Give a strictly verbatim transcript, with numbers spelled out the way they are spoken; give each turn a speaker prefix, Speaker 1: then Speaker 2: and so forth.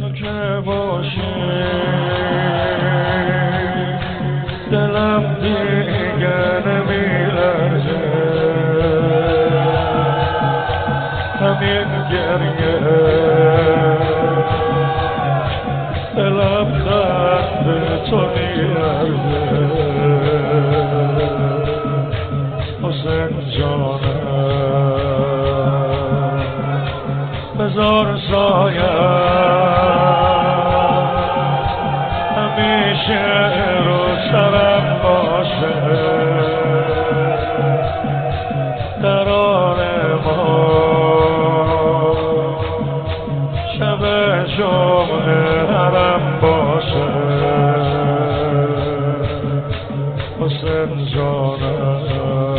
Speaker 1: که باشه دلم دیگه نمیلرزه همین گریه دلم درد تو میلرزه حسین جانم بذار سایه همیشه رو سرم باشه دران ما شب جمعه حرم باشه حسین جانم